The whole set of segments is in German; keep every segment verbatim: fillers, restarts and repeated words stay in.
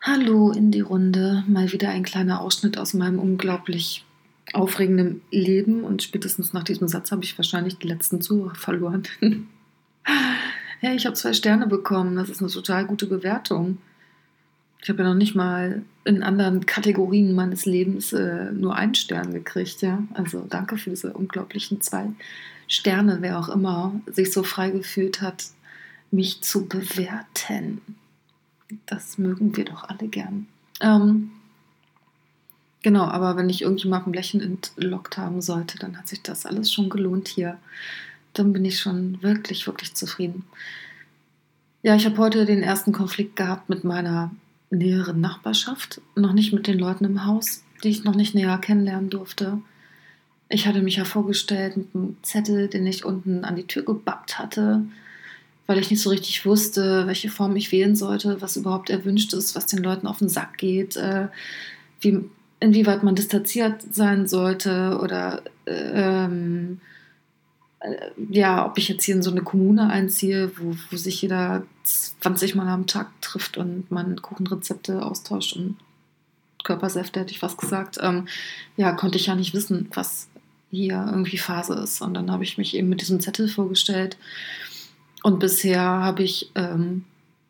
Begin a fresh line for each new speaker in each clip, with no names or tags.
Hallo in die Runde. Mal wieder ein kleiner Ausschnitt aus meinem unglaublich aufregenden Leben und spätestens nach diesem Satz habe ich wahrscheinlich die letzten Zuhörer verloren. Hey, ich habe zwei Sterne bekommen. Das ist eine total gute Bewertung. Ich habe ja noch nicht mal in anderen Kategorien meines Lebens äh, nur einen Stern gekriegt, ja. Also danke für diese unglaublichen zwei Sterne, wer auch immer sich so frei gefühlt hat, mich zu bewerten. Das mögen wir doch alle gern. Ähm, genau, aber wenn ich irgendjemandem ein Lächeln entlockt haben sollte, dann hat sich das alles schon gelohnt hier. Dann bin ich schon wirklich, wirklich zufrieden. Ja, ich habe heute den ersten Konflikt gehabt mit meiner näheren Nachbarschaft. Noch nicht mit den Leuten im Haus, die ich noch nicht näher kennenlernen durfte. Ich hatte mich ja vorgestellt mit einem Zettel, den ich unten an die Tür gebappt hatte, weil ich nicht so richtig wusste, welche Form ich wählen sollte, was überhaupt erwünscht ist, was den Leuten auf den Sack geht, äh, wie, inwieweit man distanziert sein sollte oder ähm, äh, ja, ob ich jetzt hier in so eine Kommune einziehe, wo, wo sich jeder zwanzig Mal am Tag trifft und man Kuchenrezepte austauscht und Körpersäfte, hätte ich was gesagt. Ähm, ja, konnte ich ja nicht wissen, was hier irgendwie Phase ist. Und dann habe ich mich eben mit diesem Zettel vorgestellt. Und bisher habe ich ähm,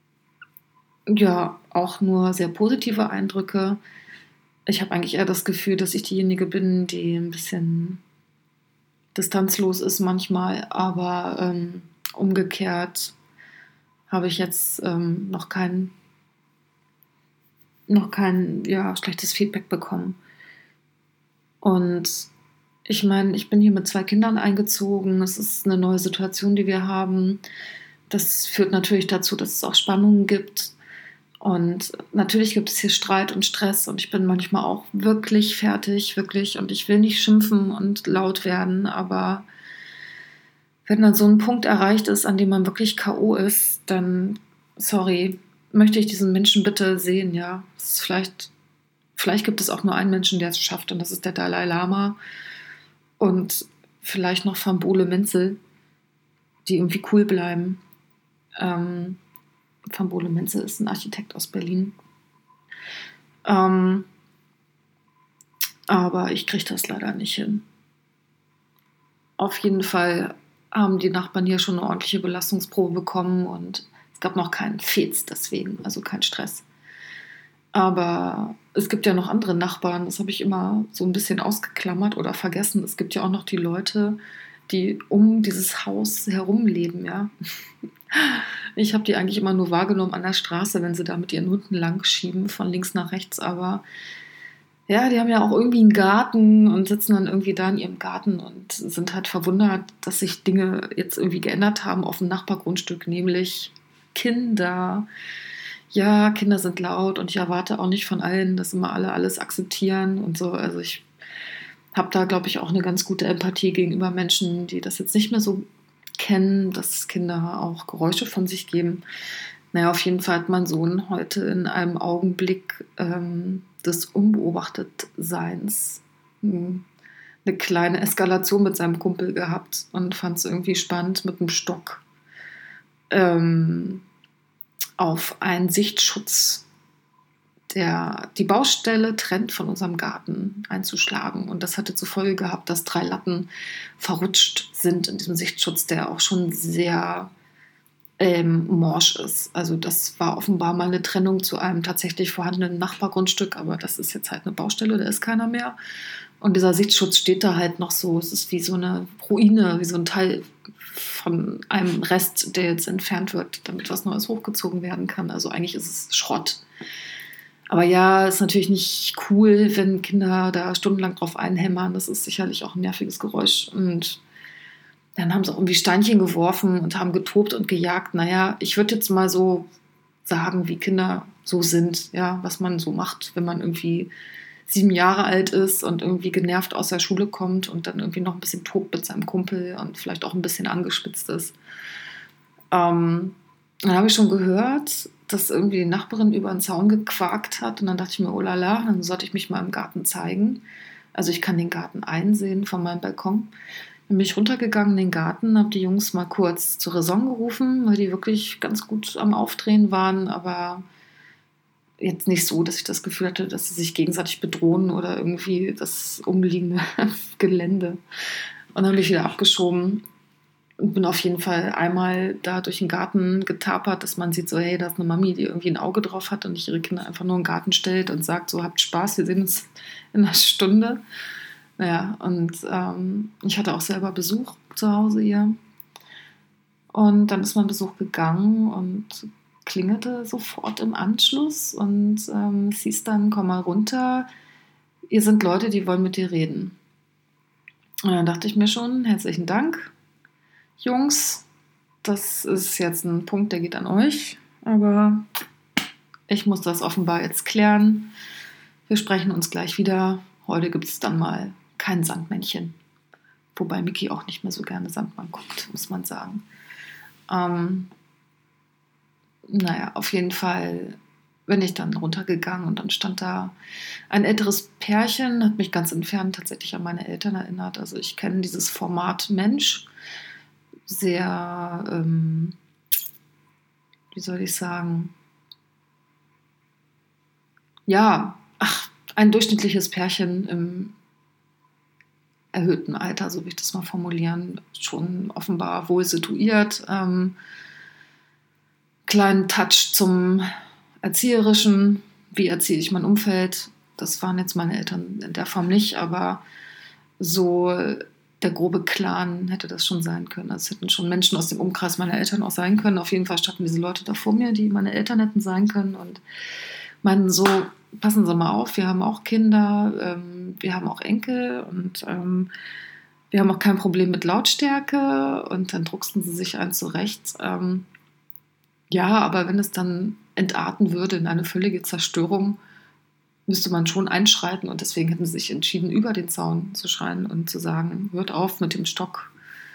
ja auch nur sehr positive Eindrücke. Ich habe eigentlich eher das Gefühl, dass ich diejenige bin, die ein bisschen distanzlos ist manchmal, aber ähm, umgekehrt habe ich jetzt ähm, noch kein, noch kein ja, schlechtes Feedback bekommen. Und ich meine, ich bin hier mit zwei Kindern eingezogen. Es ist eine neue Situation, die wir haben. Das führt natürlich dazu, dass es auch Spannungen gibt. Und natürlich gibt es hier Streit und Stress und ich bin manchmal auch wirklich fertig, wirklich. Und ich will nicht schimpfen und laut werden, aber wenn dann so ein Punkt erreicht ist, an dem man wirklich K O ist, dann, sorry, möchte ich diesen Menschen bitte sehen, ja. Es ist vielleicht, vielleicht gibt es auch nur einen Menschen, der es schafft und das ist der Dalai Lama und vielleicht noch Van Bole Menzel, die irgendwie cool bleiben. Ähm, Van Bole Menzel ist ein Architekt aus Berlin. Ähm, aber ich kriege das leider nicht hin. Auf jeden Fall haben die Nachbarn hier schon eine ordentliche Belastungsprobe bekommen und es gab noch keinen Fetz deswegen, also kein Stress. Aber es gibt ja noch andere Nachbarn, das habe ich immer so ein bisschen ausgeklammert oder vergessen. Es gibt ja auch noch die Leute, die um dieses Haus herum leben, ja. Ich habe die eigentlich immer nur wahrgenommen an der Straße, wenn sie da mit ihren Hunden lang schieben, von links nach rechts. Aber ja, die haben ja auch irgendwie einen Garten und sitzen dann irgendwie da in ihrem Garten und sind halt verwundert, dass sich Dinge jetzt irgendwie geändert haben auf dem Nachbargrundstück, nämlich Kinder. Ja, Kinder sind laut und ich erwarte auch nicht von allen, dass immer alle alles akzeptieren und so. Also ich habe da, glaube ich, auch eine ganz gute Empathie gegenüber Menschen, die das jetzt nicht mehr so kennen, dass Kinder auch Geräusche von sich geben. Naja, auf jeden Fall hat mein Sohn heute in einem Augenblick ähm, des Unbeobachtetseins hm, eine kleine Eskalation mit seinem Kumpel gehabt und fand es irgendwie spannend, mit dem Stock ähm, auf einen Sichtschutz, der die Baustelle trennt von unserem Garten, einzuschlagen. Und das hatte zur Folge gehabt, dass drei Latten verrutscht sind in diesem Sichtschutz, der auch schon sehr ähm, morsch ist. Also das war offenbar mal eine Trennung zu einem tatsächlich vorhandenen Nachbargrundstück, aber das ist jetzt halt eine Baustelle, da ist keiner mehr. Und dieser Sichtschutz steht da halt noch so. Es ist wie so eine Ruine, wie so ein Teil von einem Rest, der jetzt entfernt wird, damit was Neues hochgezogen werden kann. Also eigentlich ist es Schrott. Aber ja, ist natürlich nicht cool, wenn Kinder da stundenlang drauf einhämmern. Das ist sicherlich auch ein nerviges Geräusch. Und dann haben sie auch irgendwie Steinchen geworfen und haben getobt und gejagt. Naja, ich würde jetzt mal so sagen, wie Kinder so sind, ja, was man so macht, wenn man irgendwie sieben Jahre alt ist und irgendwie genervt aus der Schule kommt und dann irgendwie noch ein bisschen tobt mit seinem Kumpel und vielleicht auch ein bisschen angespitzt ist. Ähm, dann habe ich schon gehört, dass irgendwie die Nachbarin über den Zaun gequakt hat und dann dachte ich mir, oh la la, dann sollte ich mich mal im Garten zeigen. Also ich kann den Garten einsehen von meinem Balkon. Dann bin ich runtergegangen in den Garten, habe die Jungs mal kurz zur Raison gerufen, weil die wirklich ganz gut am Aufdrehen waren, aber jetzt nicht so, dass ich das Gefühl hatte, dass sie sich gegenseitig bedrohen oder irgendwie das umliegende Gelände. Und dann bin ich wieder abgeschoben und bin auf jeden Fall einmal da durch den Garten getapert, dass man sieht so, hey, da ist eine Mami, die irgendwie ein Auge drauf hat und nicht ihre Kinder einfach nur in den Garten stellt und sagt so, habt Spaß, wir sehen uns in einer Stunde. Naja, und ähm, ich hatte auch selber Besuch zu Hause hier. Und dann ist mein Besuch gegangen und klingelte sofort im Anschluss und ähm, es hieß dann, komm mal runter, hier sind Leute, die wollen mit dir reden. Und dann dachte ich mir schon, herzlichen Dank, Jungs, das ist jetzt ein Punkt, der geht an euch, aber ich muss das offenbar jetzt klären. Wir sprechen uns gleich wieder. Heute gibt es dann mal kein Sandmännchen. Wobei Miki auch nicht mehr so gerne Sandmann guckt, muss man sagen. Ähm, naja, auf jeden Fall bin ich dann runtergegangen und dann stand da ein älteres Pärchen, hat mich ganz entfernt tatsächlich an meine Eltern erinnert. Also ich kenne dieses Format Mensch sehr, ähm, wie soll ich sagen, ja, ach, ein durchschnittliches Pärchen im erhöhten Alter, so will ich das mal formulieren, schon offenbar wohl situiert, ähm, kleinen Touch zum Erzieherischen, wie erziehe ich mein Umfeld, das waren jetzt meine Eltern in der Form nicht, aber so der grobe Clan hätte das schon sein können. Also es hätten schon Menschen aus dem Umkreis meiner Eltern auch sein können. Auf jeden Fall standen diese Leute da vor mir, die meine Eltern hätten sein können und meinten so, passen Sie mal auf, wir haben auch Kinder, ähm, wir haben auch Enkel und ähm, wir haben auch kein Problem mit Lautstärke und dann drucksten sie sich eins zurecht. Ähm, ja, aber wenn es dann entarten würde in eine völlige Zerstörung, müsste man schon einschreiten und deswegen hätten sie sich entschieden, über den Zaun zu schreien und zu sagen, hört auf mit dem Stock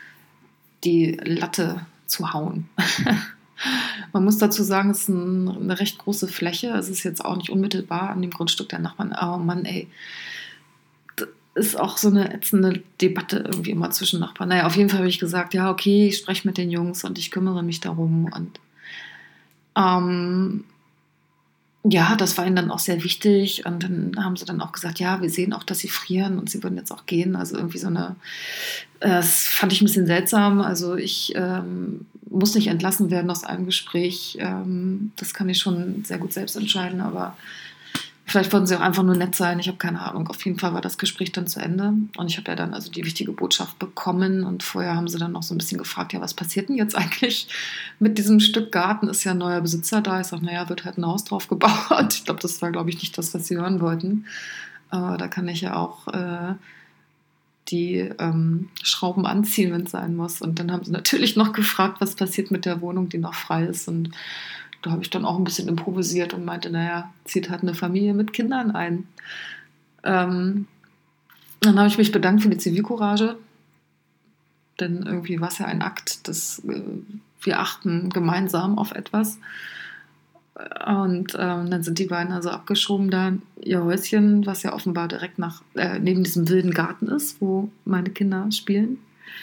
die Latte zu hauen. Man muss dazu sagen, es ist ein, eine recht große Fläche. Es ist jetzt auch nicht unmittelbar an dem Grundstück der Nachbarn. Oh Mann, ey. Das ist auch so eine ätzende Debatte irgendwie immer zwischen Nachbarn. Naja, auf jeden Fall habe ich gesagt, ja, okay, ich spreche mit den Jungs und ich kümmere mich darum. Und ähm, ja, das war ihnen dann auch sehr wichtig. Und dann haben sie dann auch gesagt, ja, wir sehen auch, dass sie frieren und sie würden jetzt auch gehen. Also irgendwie so eine, äh, das fand ich ein bisschen seltsam. Also ich ähm, muss nicht entlassen werden aus einem Gespräch. Ähm, das kann ich schon sehr gut selbst entscheiden, aber vielleicht wollten sie auch einfach nur nett sein. Ich habe keine Ahnung. Auf jeden Fall war das Gespräch dann zu Ende. Und ich habe ja dann also die wichtige Botschaft bekommen. Und vorher haben sie dann noch so ein bisschen gefragt, ja, was passiert denn jetzt eigentlich mit diesem Stück Garten? Ist ja ein neuer Besitzer da. Ich sage, naja, wird halt ein Haus drauf gebaut. Ich glaube, das war, glaube ich, nicht das, was sie hören wollten. Aber da kann ich ja auch äh, die ähm, Schrauben anziehen, wenn es sein muss. Und dann haben sie natürlich noch gefragt, was passiert mit der Wohnung, die noch frei ist. Und da habe ich dann auch ein bisschen improvisiert und meinte, naja, zieht halt eine Familie mit Kindern ein. Ähm, dann habe ich mich bedankt für die Zivilcourage, denn irgendwie war es ja ein Akt, dass äh, wir achten gemeinsam auf etwas. Und ähm, dann sind die beiden also abgeschoben da in ihr Häuschen, was ja offenbar direkt nach, äh, neben diesem wilden Garten ist, wo meine Kinder spielen,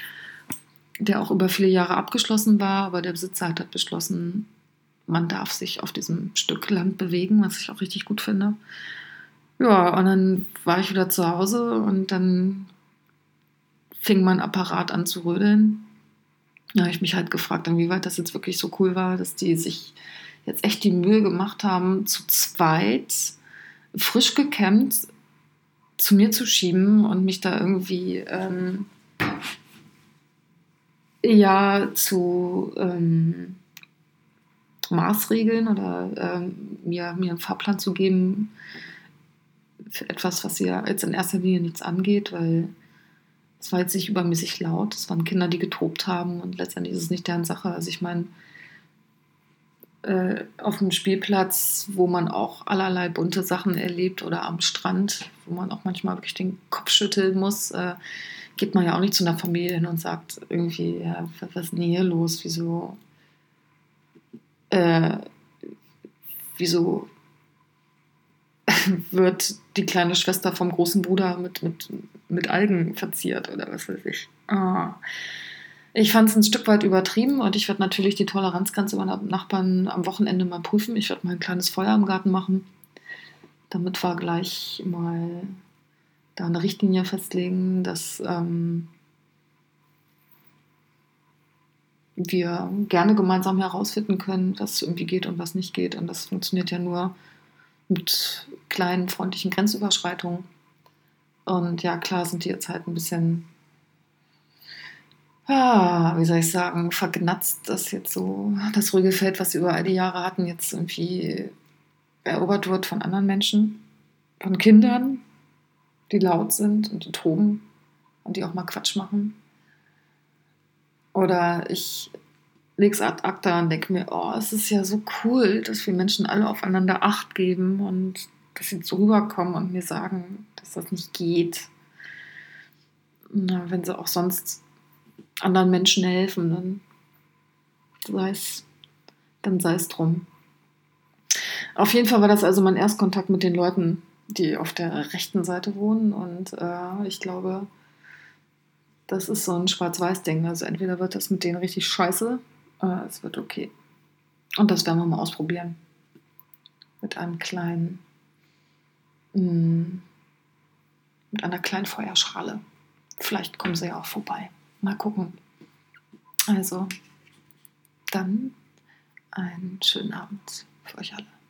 der auch über viele Jahre abgeschlossen war, aber der Besitzer hat halt beschlossen, man darf sich auf diesem Stück Land bewegen, was ich auch richtig gut finde. Ja, und dann war ich wieder zu Hause und dann fing mein Apparat an zu rödeln. Da habe ich mich halt gefragt, inwieweit das jetzt wirklich so cool war, dass die sich jetzt echt die Mühe gemacht haben, zu zweit, frisch gekämmt, zu mir zu schieben und mich da irgendwie ähm, ja zu ähm, Maßregeln oder ähm, mir, mir einen Fahrplan zu geben für etwas, was sie ja jetzt in erster Linie nichts angeht, weil es war jetzt nicht übermäßig laut. Es waren Kinder, die getobt haben und letztendlich ist es nicht deren Sache. Also ich meine, äh, auf dem Spielplatz, wo man auch allerlei bunte Sachen erlebt oder am Strand, wo man auch manchmal wirklich den Kopf schütteln muss, äh, geht man ja auch nicht zu einer Familie hin und sagt irgendwie, ja, was ist denn hier los? Wieso Äh, wieso wird die kleine Schwester vom großen Bruder mit, mit, mit Algen verziert oder was weiß ich. Ah. Ich fand es ein Stück weit übertrieben und ich werde natürlich die Toleranzgrenze meiner Nachbarn am Wochenende mal prüfen. Ich werde mal ein kleines Feuer im Garten machen damit wir gleich mal da eine Richtlinie festlegen, dass ähm, wir gerne gemeinsam herausfinden können, was irgendwie geht und was nicht geht. Und das funktioniert ja nur mit kleinen, freundlichen Grenzüberschreitungen. Und ja, klar sind die jetzt halt ein bisschen, ah, wie soll ich sagen, vergnatzt, dass jetzt so das ruhige Feld, was sie über all die Jahre hatten, jetzt irgendwie erobert wird von anderen Menschen, von Kindern, die laut sind und die toben und die auch mal Quatsch machen. Oder ich lege es ad acta und denke mir, oh, es ist ja so cool, dass wir Menschen alle aufeinander Acht geben und dass sie so rüberkommen und mir sagen, dass das nicht geht. Na, wenn sie auch sonst anderen Menschen helfen, dann sei es, dann sei es drum. Auf jeden Fall war das also mein Erstkontakt mit den Leuten, die auf der rechten Seite wohnen. Und äh, ich glaube, das ist so ein Schwarz-Weiß-Ding. Also entweder wird das mit denen richtig scheiße, äh, es wird okay. Und das werden wir mal ausprobieren. Mit einem kleinen, mh, mit einer kleinen Feuerschale. Vielleicht kommen sie ja auch vorbei. Mal gucken. Also, dann einen schönen Abend für euch alle.